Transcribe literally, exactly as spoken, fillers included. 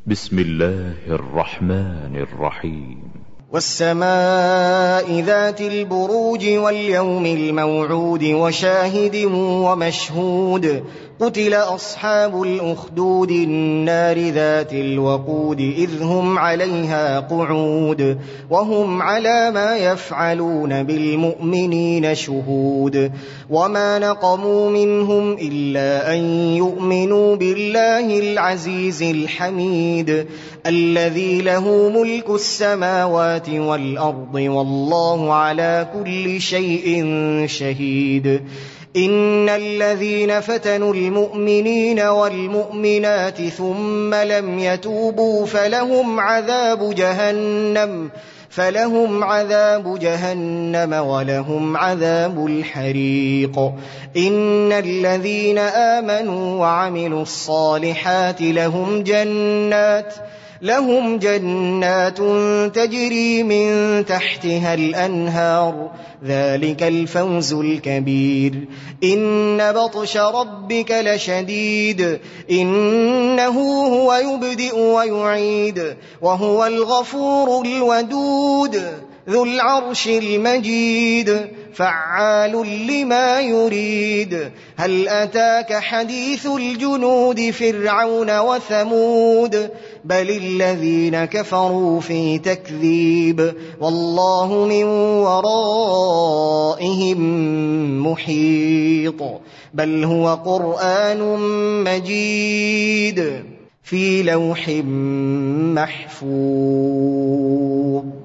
بسم الله الرحمن الرحيم. والسماء ذات البروج واليوم الموعود وشاهد ومشهود قتل أصحاب الأخدود النار ذات الوقود إذ هم عليها قعود وهم على ما يفعلون بالمؤمنين شهود وما نقموا منهم إلا أن يؤمنوا بالله العزيز الحميد الذي له ملك السماوات والأرض والله على كل شيء شهيد. إن الذين فتنوا المؤمنين والمؤمنات ثم لم يتوبوا فلهم عذاب جهنم فلهم عذاب جهنم ولهم عذاب الحريق. إن الذين آمنوا وعملوا الصالحات لهم جنات لهم جنات تجري من تحتها الأنهار ذلك الفوز الكبير. إن بطش ربك لشديد إنه هو يبدئ ويعيد وهو الغفور الودود ذو العرش المجيد فعال لما يريد. هل أتاك حديث الجنود فرعون وثمود بل الذين كفروا في تكذيب والله من ورائهم محيط. بل هو قرآن مجيد في لوح محفوظ.